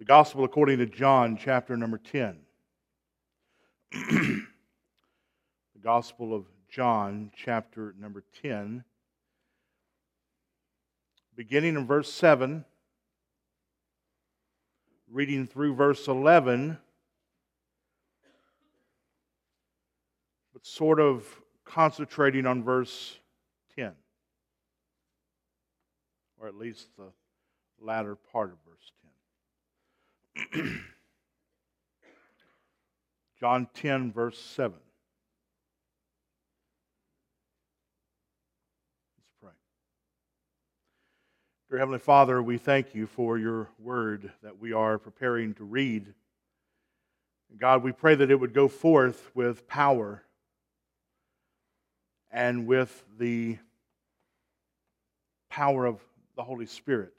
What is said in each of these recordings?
The Gospel according to John, chapter number 10. The Gospel of John, chapter number 10. Beginning in verse 7, reading through verse 11, but sort of concentrating on verse 10, or at least the latter part of verse 10. John 10, verse 7. Let's pray. Dear Heavenly Father, we thank you for your word that we are preparing to read. God, we pray that it would go forth with power and with the power of the Holy Spirit.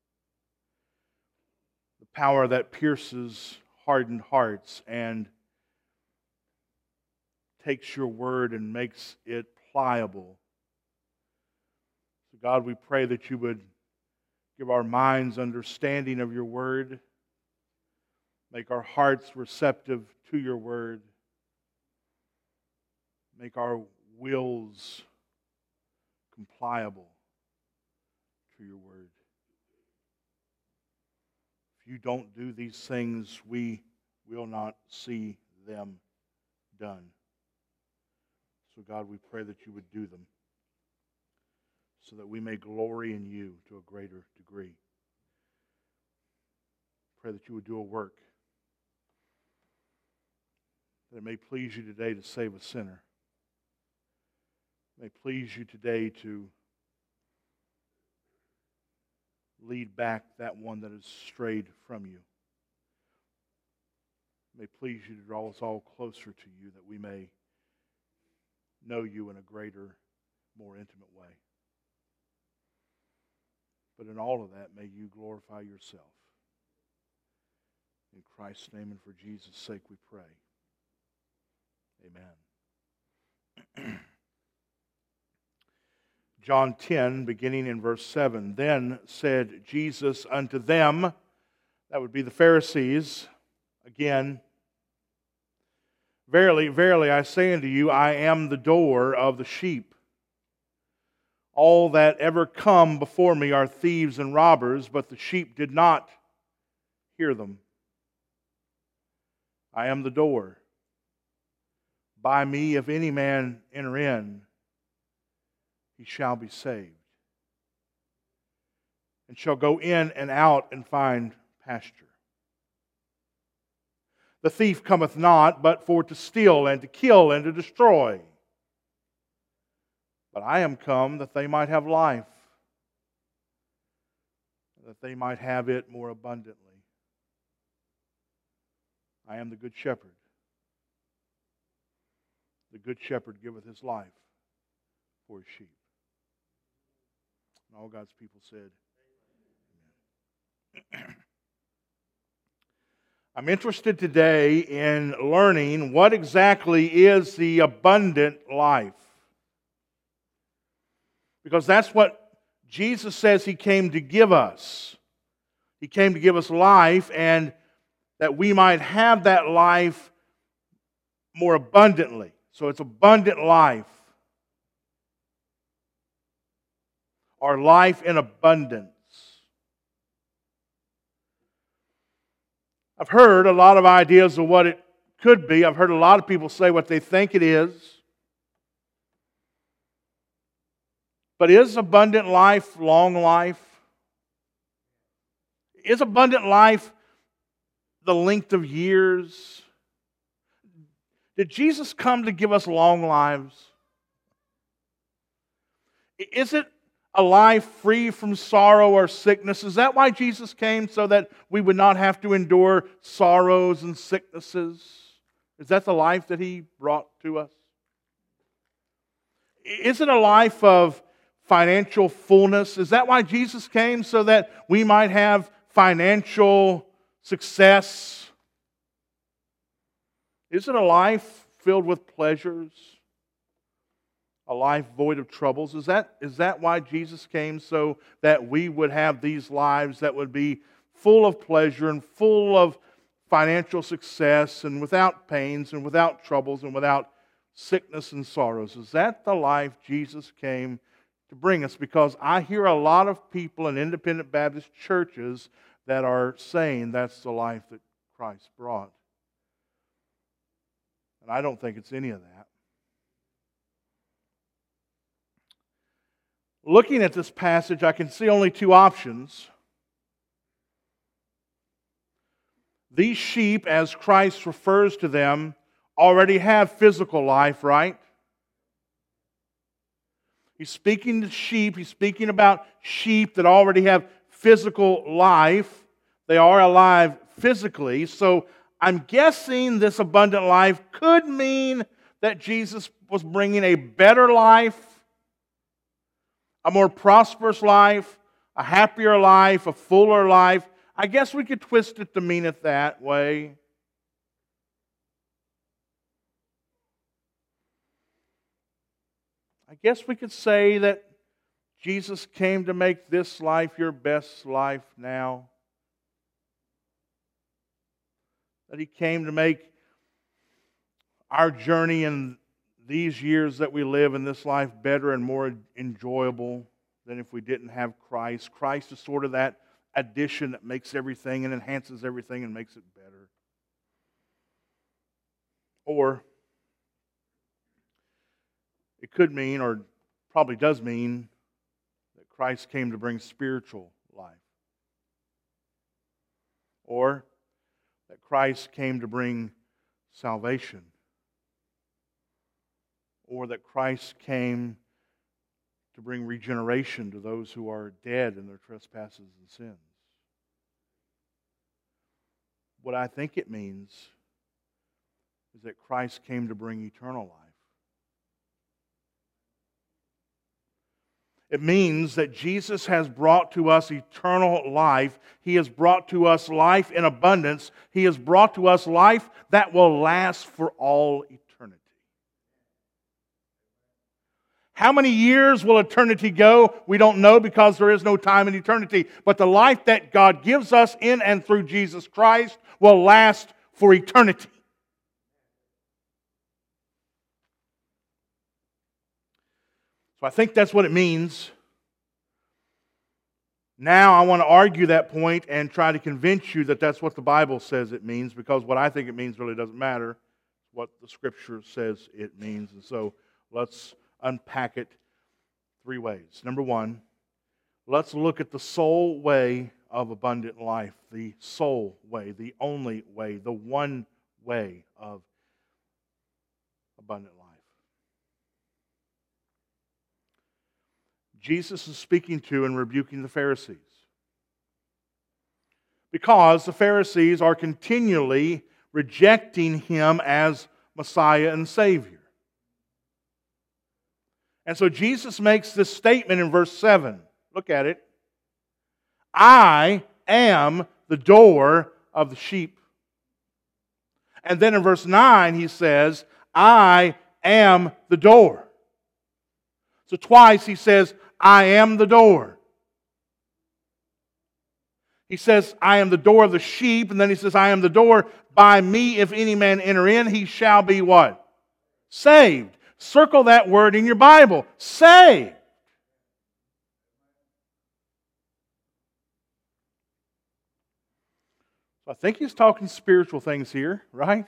The power that pierces hardened hearts and takes your word and makes it pliable. So God, we pray that you would give our minds understanding of your word, make our hearts receptive to your word, make our wills compliable to your word. If you don't do these things, we will not see them done. So God, we pray that you would do them so that we may glory in you to a greater degree. Pray that you would do a work that it may please you today to save a sinner. It may please you today to lead back that one that has strayed from you. It may please you to draw us all closer to you that we may know you in a greater, more intimate way. But in all of that, may you glorify yourself. In Christ's name and for Jesus' sake we pray. Amen. John 10, beginning in verse 7. Then said Jesus unto them, that would be the Pharisees, again, Verily, verily, I say unto you, I am the door of the sheep. All that ever come before me are thieves and robbers, but the sheep did not hear them. I am the door. By me, if any man enter in, he shall be saved, and shall go in and out and find pasture. The thief cometh not, but for to steal and to kill and to destroy. But I am come that they might have life, that they might have it more abundantly. I am the good shepherd. The good shepherd giveth his life for his sheep. And all God's people said, Amen. I'm interested today in learning what exactly is the abundant life. Because that's what Jesus says He came to give us. He came to give us life, and that we might have that life more abundantly. So it's abundant life. Or life in abundance. I've heard a lot of ideas of what it could be. I've heard a lot of people say what they think it is. But is abundant life long life? Is abundant life the length of years? Did Jesus come to give us long lives? Is it a life free from sorrow or sickness? Is that why Jesus came? So that we would not have to endure sorrows and sicknesses? Is that the life that He brought to us? Is it a life of financial fullness? Is that why Jesus came? So that we might have financial success? Is it a life filled with pleasures? A life void of troubles? Is that why Jesus came? So that we would have these lives that would be full of pleasure and full of financial success and without pains and without troubles and without sickness and sorrows? Is that the life Jesus came to bring us? Because I hear a lot of people in independent Baptist churches that are saying that's the life that Christ brought. And I don't think it's any of that. Looking at this passage, I can see only two options. These sheep, as Christ refers to them, already have physical life, right? He's speaking to sheep. He's speaking about sheep that already have physical life. They are alive physically. So I'm guessing this abundant life could mean that Jesus was bringing a better life, a more prosperous life, a happier life, a fuller life. I guess we could twist it to mean it that way. I guess we could say that Jesus came to make this life your best life now. That He came to make our journey in these years that we live in this life better and more enjoyable than if we didn't have Christ. Christ is sort of that addition that makes everything and enhances everything and makes it better. Or it could mean, or probably does mean, that Christ came to bring spiritual life. Or that Christ came to bring salvation. Or that Christ came to bring regeneration to those who are dead in their trespasses and sins. What I think it means is that Christ came to bring eternal life. It means that Jesus has brought to us eternal life. He has brought to us life in abundance. He has brought to us life that will last for all eternity. How many years will eternity go? We don't know, because there is no time in eternity. But the life that God gives us in and through Jesus Christ will last for eternity. So I think that's what it means. Now I want to argue that point and try to convince you that that's what the Bible says it means, because what I think it means really doesn't matter. What the Scripture says it means. And so let's unpack it three ways. Number one, let's look at the sole way of abundant life. The sole way, the only way, the one way of abundant life. Jesus is speaking to and rebuking the Pharisees, because the Pharisees are continually rejecting Him as Messiah and Savior. And so Jesus makes this statement in verse 7. Look at it. I am the door of the sheep. And then in verse 9 He says, I am the door. So twice He says, I am the door. He says, I am the door of the sheep. And then He says, I am the door. By me, if any man enter in, he shall be what? Saved. Circle that word in your Bible. Saved. So I think He's talking spiritual things here, right?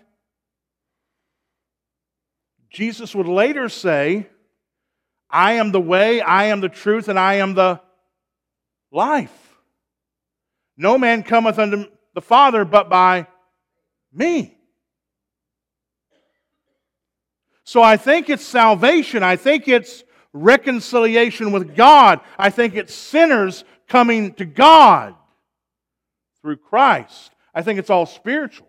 Jesus would later say, I am the way, I am the truth, and I am the life. No man cometh unto the Father but by me. So I think it's salvation. I think it's reconciliation with God. I think it's sinners coming to God through Christ. I think it's all spiritual.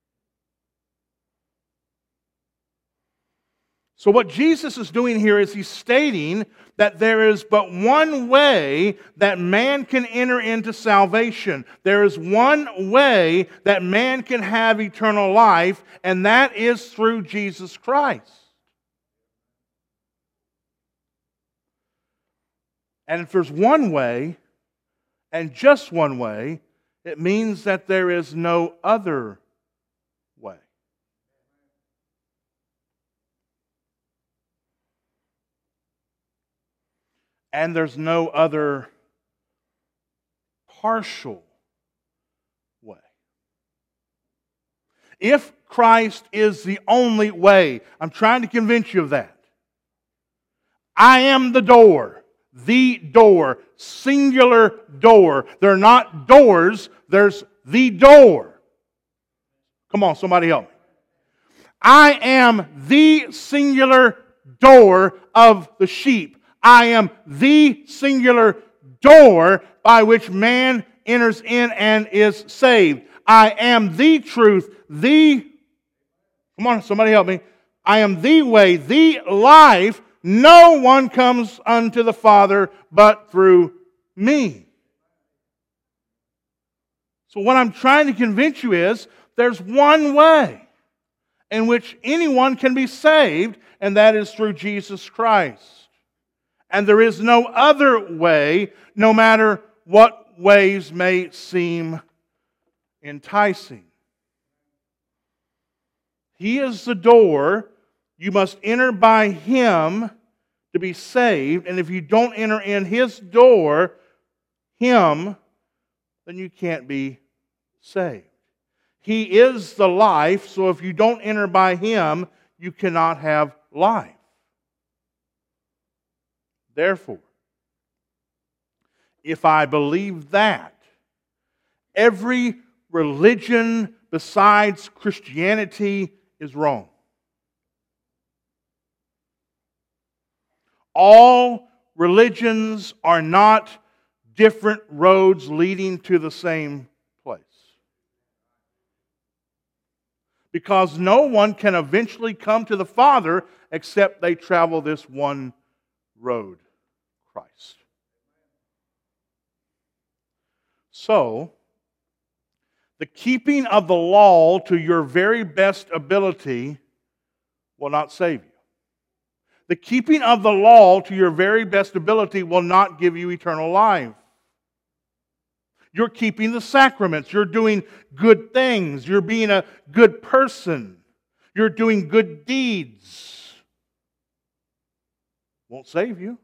So what Jesus is doing here is He's stating that there is but one way that man can enter into salvation. There is one way that man can have eternal life, and that is through Jesus Christ. And if there's one way, and just one way, It means that there is no other way. And there's no other partial way. If Christ is the only way, I'm trying to convince you of that. I am the door, singular door. They're not doors, there's the door. Come on, somebody help me. I am the singular door of the sheep. I am the singular door by which man enters in and is saved. I am the truth, come on, somebody help me. I am the way, the life. No one comes unto the Father but through me. So what I'm trying to convince you is there's one way in which anyone can be saved, and that is through Jesus Christ. And there is no other way, no matter what ways may seem enticing. He is the door. You must enter by Him to be saved. And if you don't enter in His door, Him, then you can't be saved. He is the life, so if you don't enter by Him, you cannot have life. Therefore, if I believe that, every religion besides Christianity is wrong. All religions are not different roads leading to the same place. Because no one can eventually come to the Father except they travel this one road, Christ. So, the keeping of the law to your very best ability will not save you. The keeping of the law to your very best ability will not give you eternal life. You're keeping the sacraments. You're doing good things. You're being a good person. You're doing good deeds. Won't save you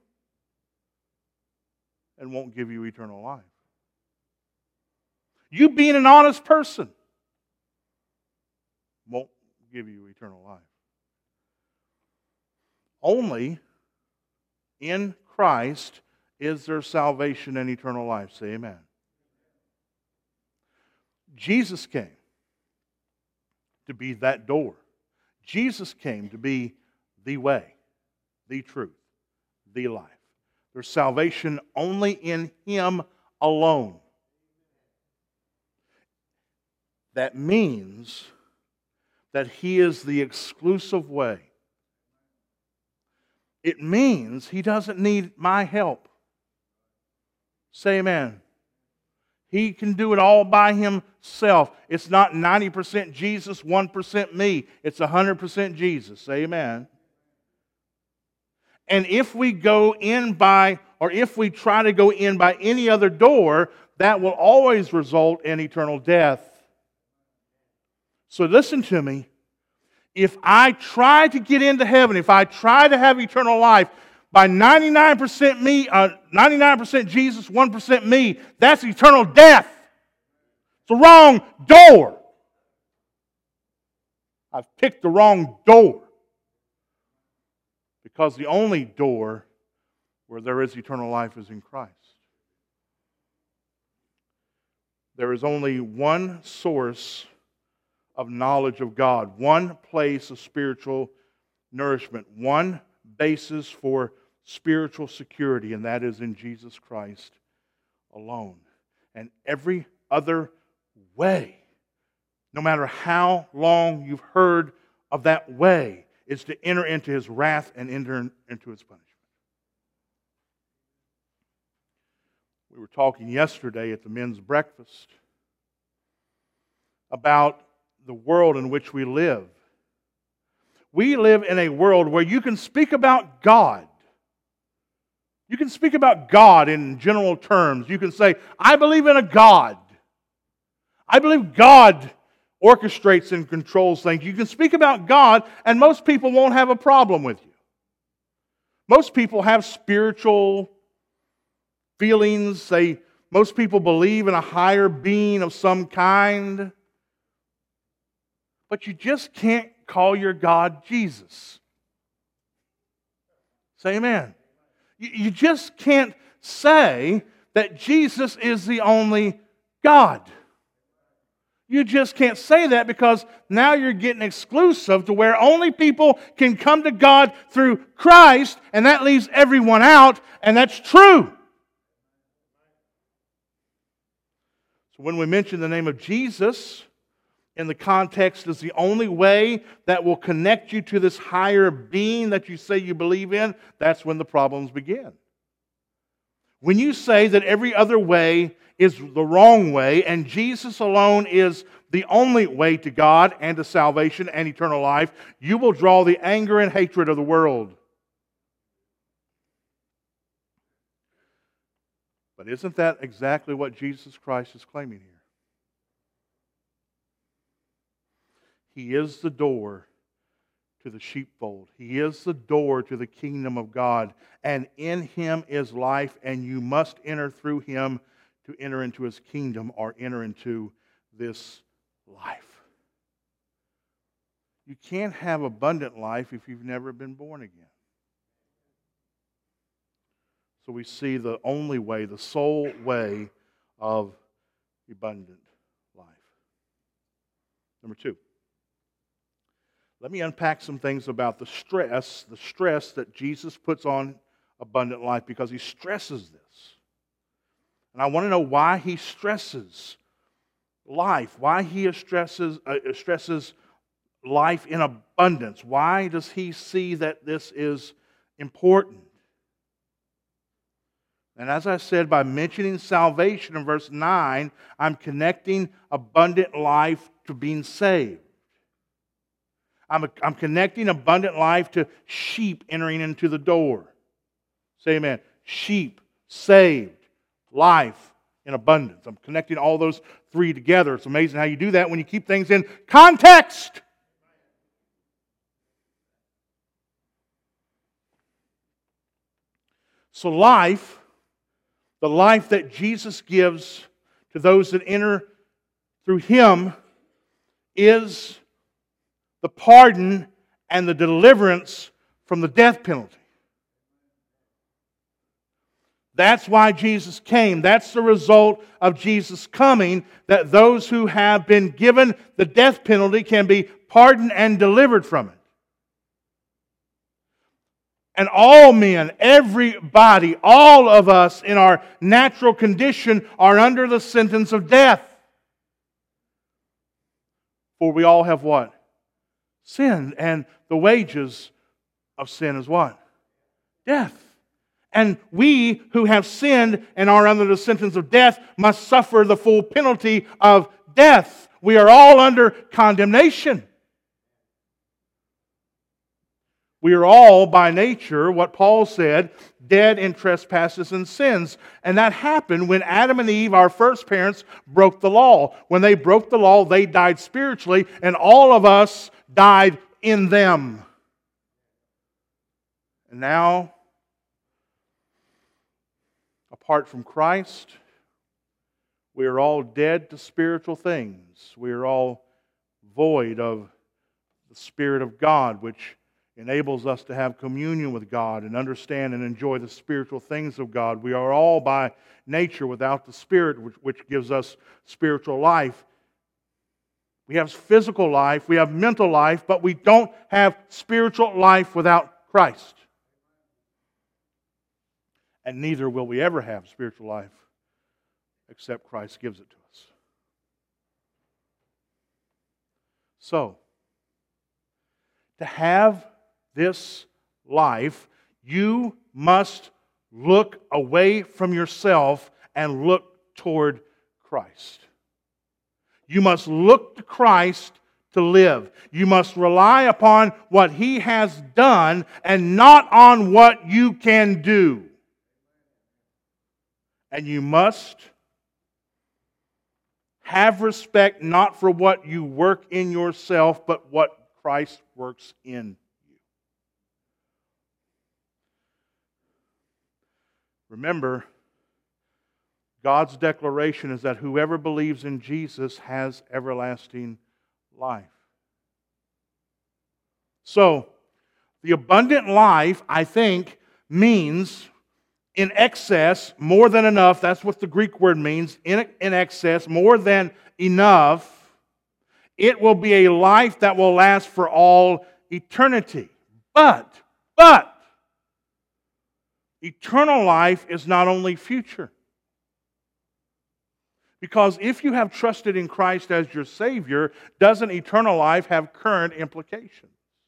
and won't give you eternal life. You being an honest person won't give you eternal life. Only in Christ is there salvation and eternal life. Say amen. Jesus came to be that door. Jesus came to be the way, the truth, the life. There's salvation only in Him alone. That means that He is the exclusive way. It means He doesn't need my help. Say amen. He can do it all by Himself. It's not 90% Jesus, 1% me. It's 100% Jesus. Say amen. And if we go in by, or if we try to go in by any other door, that will always result in eternal death. So listen to me. If I try to get into heaven, if I try to have eternal life by 99% me, 99% Jesus, 1% me, that's eternal death. It's the wrong door. I've picked the wrong door. Because the only door where there is eternal life is in Christ. There is only one source of knowledge of God, one place of spiritual nourishment, one basis for spiritual security, and that is in Jesus Christ alone. And every other way, no matter how long you've heard of that way, is to enter into His wrath and enter into His punishment. We were talking yesterday at the men's breakfast about the world in which we live. We live in a world where you can speak about God. You can speak about God in general terms. You can say, I believe in a God. I believe God orchestrates and controls things. You can speak about God, and most people won't have a problem with you. Most people have spiritual feelings. Most people believe in a higher being of some kind. But you just can't call your God Jesus. Say amen. You just can't say that Jesus is the only God. You just can't say that, because now you're getting exclusive to where only people can come to God through Christ, and that leaves everyone out, and that's true. So when we mention the name of Jesus in the context as the only way that will connect you to this higher being that you say you believe in, that's when the problems begin. When you say that every other way is the wrong way and Jesus alone is the only way to God and to salvation and eternal life, you will draw the anger and hatred of the world. But isn't that exactly what Jesus Christ is claiming here? He is the door to the sheepfold. He is the door to the kingdom of God. And in Him is life, and you must enter through Him to enter into His kingdom or enter into this life. You can't have abundant life if you've never been born again. So we see the only way, the sole way of abundant life. Number 2. Let me unpack some things about the stress that Jesus puts on abundant life, because He stresses this. And I want to know why He stresses life, why He stresses life in abundance. Why does He see that this is important? And as I said, by mentioning salvation in verse 9, I'm connecting abundant life to being saved. I'm connecting abundant life to sheep entering into the door. Say amen. Sheep, saved, life in abundance. I'm connecting all those three together. It's amazing how you do that when you keep things in context. So life, the life that Jesus gives to those that enter through Him, is the pardon and the deliverance from the death penalty. That's why Jesus came. That's the result of Jesus coming, that those who have been given the death penalty can be pardoned and delivered from it. And all men, everybody, all of us in our natural condition are under the sentence of death. For we all have what? Sin. And the wages of sin is what? Death. And we who have sinned and are under the sentence of death must suffer the full penalty of death. We are all under condemnation. We are all, by nature, what Paul said, dead in trespasses and sins. And that happened when Adam and Eve, our first parents, broke the law. When they broke the law, they died spiritually, and all of us died in them. And now, apart from Christ, we are all dead to spiritual things. We are all void of the Spirit of God, which enables us to have communion with God and understand and enjoy the spiritual things of God. We are all by nature without the Spirit, which gives us spiritual life. We have physical life, we have mental life, but we don't have spiritual life without Christ. And neither will we ever have spiritual life except Christ gives it to us. So, to have this life, you must look away from yourself and look toward Christ. You must look to Christ to live. You must rely upon what He has done and not on what you can do. And you must Have respect not for what you work in yourself, but what Christ works in you. Remember, God's declaration is that whoever believes in Jesus has everlasting life. So, the abundant life, I think, means in excess, more than enough. That's what the Greek word means. In excess, more than enough. It will be a life that will last for all eternity. But, eternal life is not only future. Because if you have trusted in Christ as your Savior, doesn't eternal life have current implications?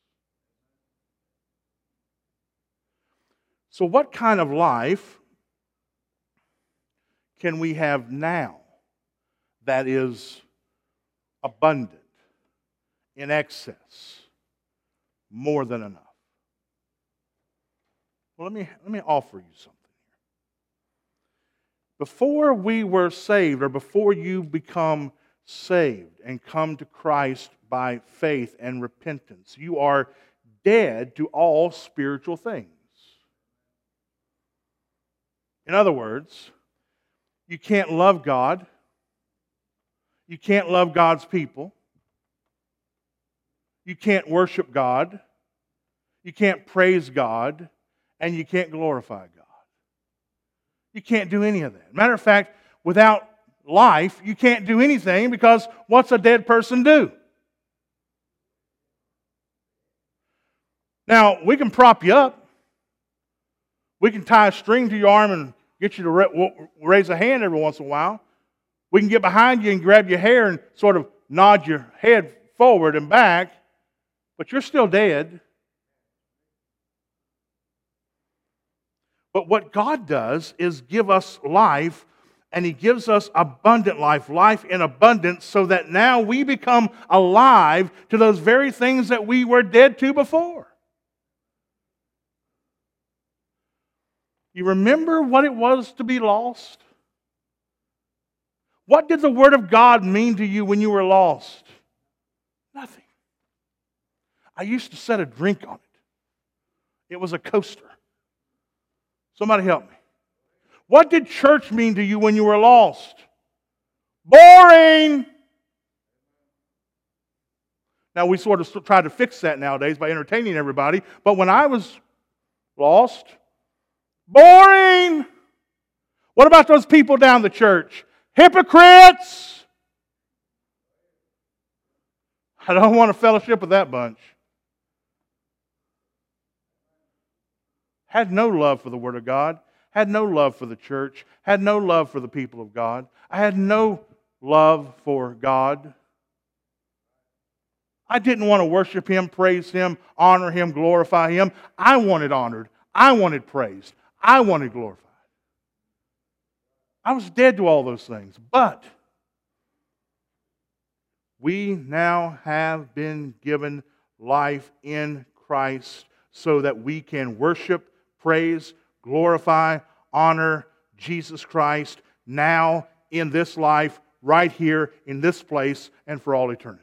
So what kind of life can we have now that is abundant, in excess, more than enough? Well, let me offer you something here. Before we were saved, or before you become saved and come to Christ by faith and repentance, you are dead to all spiritual things. In other words, you can't love God, you can't love God's people, you can't worship God, you can't praise God, and you can't glorify God. You can't do any of that. Matter of fact, without life, you can't do anything, because what's a dead person do? Now, we can prop you up. We can tie a string to your arm and get you to raise a hand every once in a while. We can get behind you and grab your hair and sort of nod your head forward and back, but you're still dead. But what God does is give us life, and He gives us abundant life, life in abundance, so that now we become alive to those very things that we were dead to before. You remember what it was to be lost? What did the Word of God mean to you when you were lost? Nothing. I used to set a drink on it. It was a coaster. Somebody help me. What did church mean to you when you were lost? Boring. Now, we sort of try to fix that nowadays by entertaining everybody, but when I was lost, boring. What about those people down the church? Hypocrites. I don't want to fellowship with that bunch. Had no love for the Word of God, had no love for the church, had no love for the people of God. I had no love for God. I didn't want to worship Him, praise Him, honor Him, glorify Him. I wanted honored. I wanted praised. I wanted glorified. I was dead to all those things. But we now have been given life in Christ so that we can worship, praise, glorify, honor Jesus Christ now in this life, right here in this place, and for all eternity.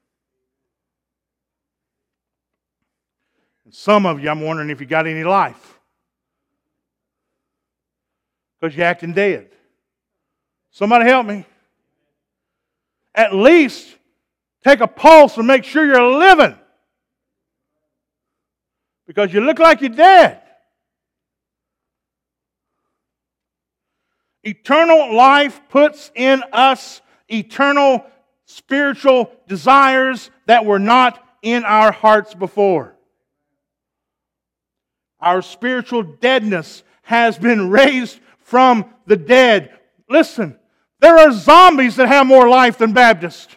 And some of you, I'm wondering if you got any life, because you're acting dead. Somebody help me. At least take a pulse and make sure you're living, because you look like you're dead. Eternal life puts in us eternal spiritual desires that were not in our hearts before. Our spiritual deadness has been raised from the dead. Listen, there are zombies that have more life than Baptists.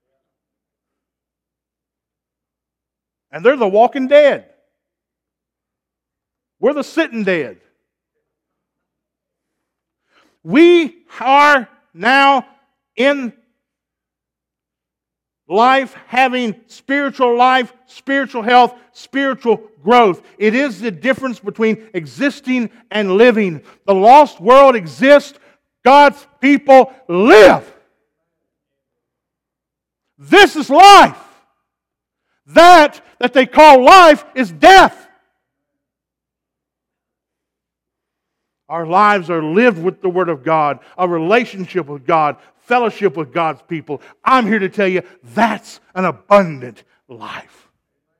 And they're the walking dead. We're the sitting dead. We are now in life, having spiritual life, spiritual health, spiritual growth. It is the difference between existing and living. The lost world exists. God's people live. This is life. That they call life is death. Our lives are lived with the Word of God, a relationship with God, fellowship with God's people. I'm here to tell you that's an abundant life.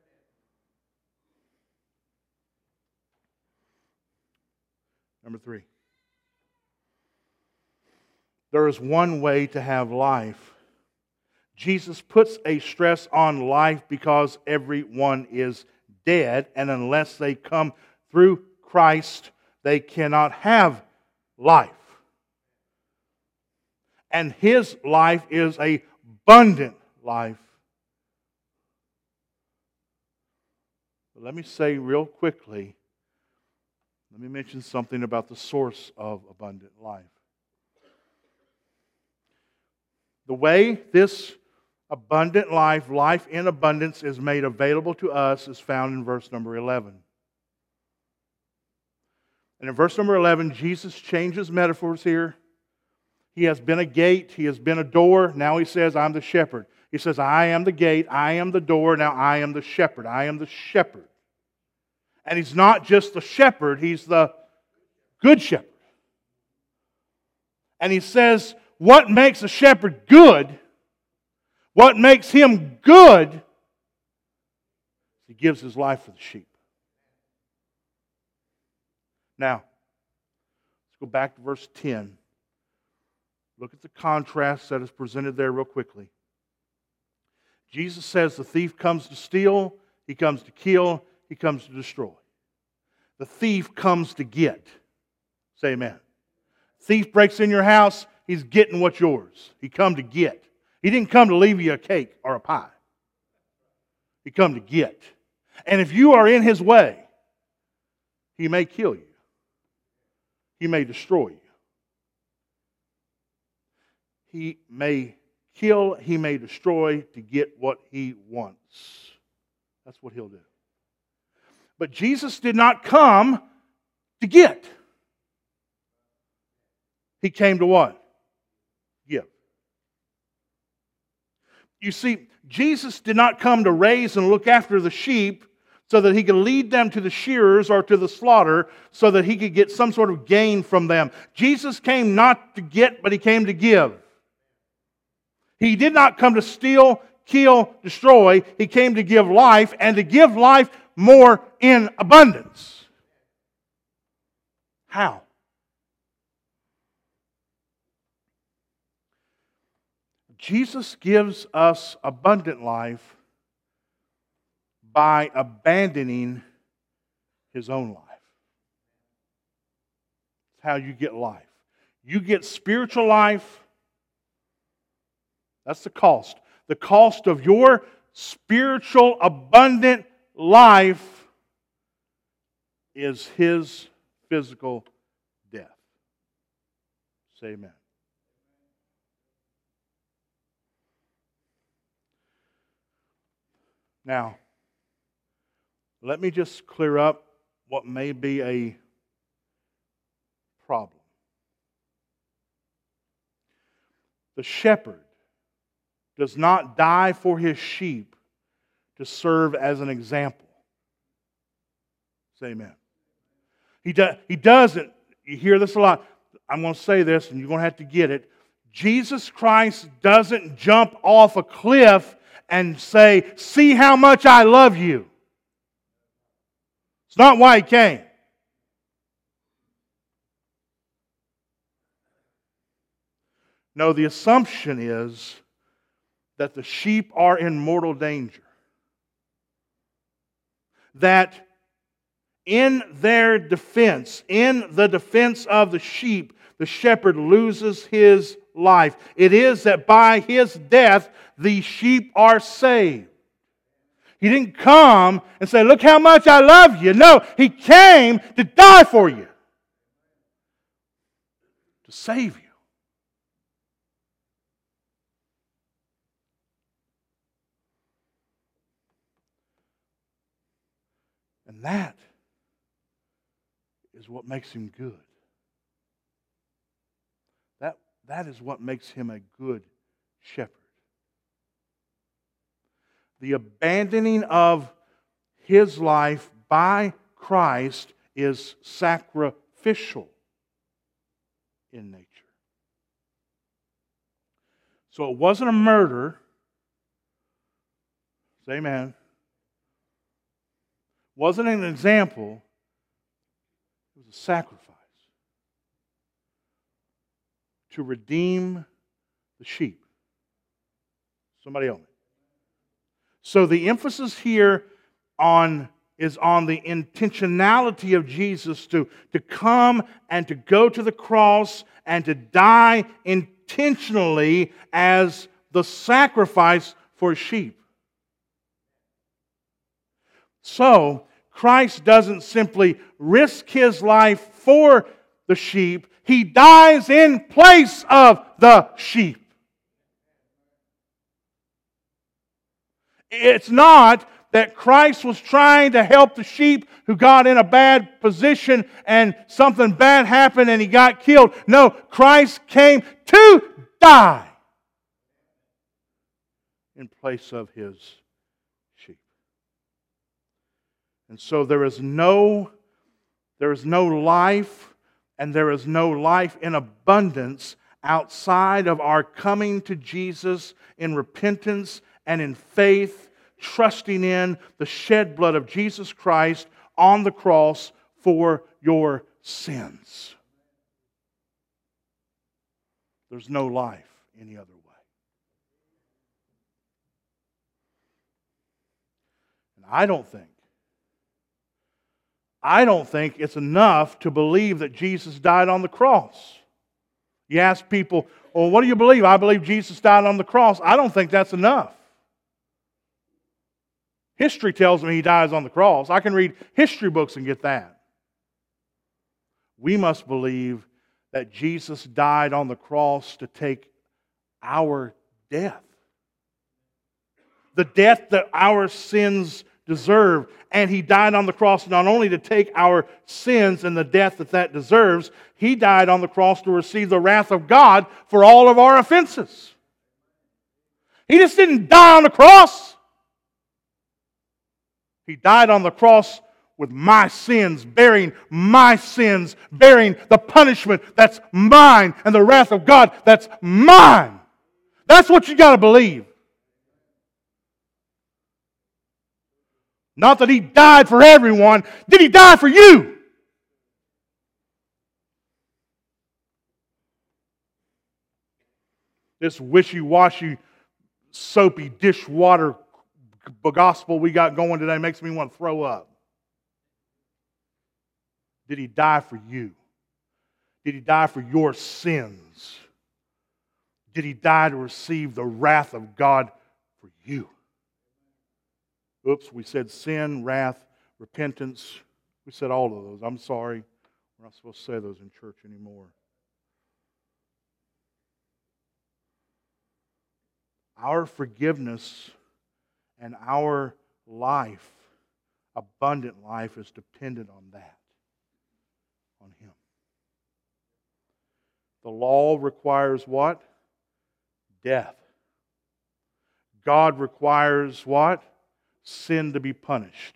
Number 3. There is one way to have life. Jesus puts a stress on life because everyone is dead, and unless they come through Christ, they cannot have life. And His life is an abundant life. But let me say real quickly, let me mention something about the source of abundant life. The way this abundant life, life in abundance, is made available to us is found in verse number 11. And in verse number 11, Jesus changes metaphors here. He has been a gate, He has been a door. Now He says, I'm the shepherd. He says, I am the gate, I am the door, now I am the shepherd. I am the shepherd. And He's not just the shepherd, He's the good shepherd. And He says, what makes a shepherd good, what makes him good, he gives his life for the sheep. Now, let's go back to verse 10. Look at the contrast that is presented there real quickly. Jesus says the thief comes to steal, he comes to kill, he comes to destroy. The thief comes to get. Say amen. Thief breaks in your house, he's getting what's yours. He come to get. He didn't come to leave you a cake or a pie. He come to get. And if you are in his way, he may kill you. He may destroy you. He may kill, he may destroy to get what he wants. That's what he'll do. But Jesus did not come to get. He came to what? Give. You see, Jesus did not come to raise and look after the sheep so that He could lead them to the shearers or to the slaughter so that He could get some sort of gain from them. Jesus came not to get, but He came to give. He did not come to steal, kill, destroy. He came to give life, and to give life more in abundance. How? Jesus gives us abundant life by abandoning His own life. That's how you get life. You get spiritual life. That's the cost. The cost of your spiritual abundant life is His physical death. Say amen. Now, let me just clear up what may be a problem. The shepherd does not die for his sheep to serve as an example. Say amen. He doesn't. You hear this a lot. I'm going to say this, and you're going to have to get it. Jesus Christ doesn't jump off a cliff and say, see how much I love you. It's not why He came. No, the assumption is that the sheep are in mortal danger. That in their defense, in the defense of the sheep, the shepherd loses his life. It is that by His death, the sheep are saved. He didn't come and say, look how much I love you. No, He came to die for you. To save you. And that is what makes Him good. That is what makes Him a good shepherd. The abandoning of His life by Christ is sacrificial in nature. So it wasn't a murder. Say amen. Wasn't an example. It was a sacrifice to redeem the sheep. Somebody help me. So the emphasis here is on the intentionality of Jesus to come and to go to the cross and to die intentionally as the sacrifice for sheep. So, Christ doesn't simply risk His life for the sheep, He dies in place of the sheep. It's not that Christ was trying to help the sheep who got in a bad position and something bad happened and he got killed. No, Christ came to die in place of His sheep. And so there is no life, and there is no life in abundance outside of our coming to Jesus in repentance and in faith, trusting in the shed blood of Jesus Christ on the cross for your sins. There's no life any other way. And I don't think it's enough to believe that Jesus died on the cross. You ask people, well, what do you believe? I believe Jesus died on the cross. I don't think that's enough. History tells me He dies on the cross. I can read history books and get that. We must believe that Jesus died on the cross to take our death. The death that our sins deserve. And He died on the cross not only to take our sins and the death that deserves, He died on the cross to receive the wrath of God for all of our offenses. He just didn't die on the cross. He died on the cross with my sins, bearing the punishment that's mine and the wrath of God that's mine. That's what you got to believe. Not that He died for everyone. Did He die for you? This wishy-washy, soapy dishwater gospel we got going today makes me want to throw up. Did He die for you? Did He die for your sins? Did He die to receive the wrath of God for you? Oops, we said sin, wrath, repentance. We said all of those. I'm sorry. We're not supposed to say those in church anymore. Our forgiveness and our life, abundant life, is dependent on that, on Him. The law requires what? Death. God requires what? Sin to be punished.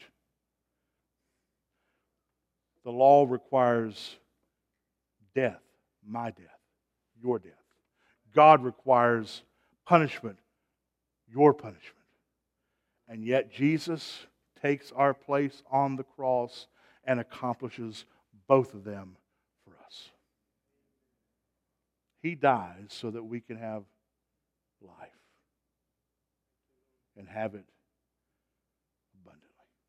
The law requires death, my death, your death. God requires punishment, your punishment. And yet Jesus takes our place on the cross and accomplishes both of them for us. He dies so that we can have life and have it abundantly.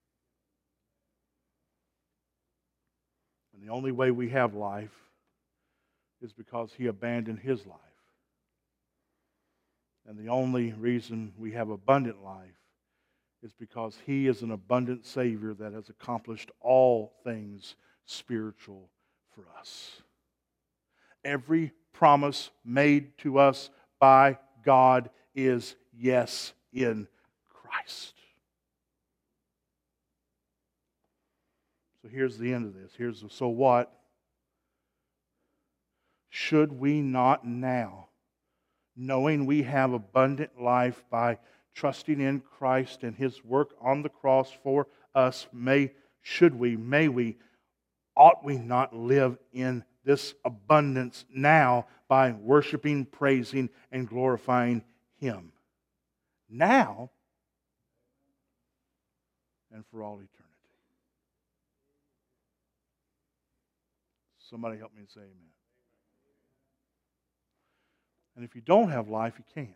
And the only way we have life is because He abandoned His life. And the only reason we have abundant life is because He is an abundant Savior that has accomplished all things spiritual for us. Every promise made to us by God is yes in Christ. So here's the end of this. Here's the so what. Should we not now, knowing we have abundant life by trusting in Christ and His work on the cross for us, may we, ought we not live in this abundance now by worshiping, praising, and glorifying Him? Now and for all eternity. Somebody help me say amen. And if you don't have life, you can't.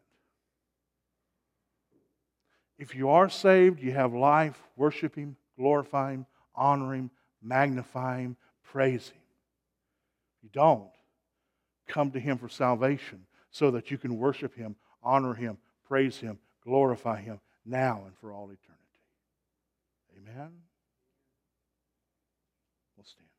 If you are saved, you have life, worship Him, glorify Him, honor Him, magnify Him, praise Him. If you don't, come to Him for salvation so that you can worship Him, honor Him, praise Him, glorify Him now and for all eternity. Amen? We'll stand.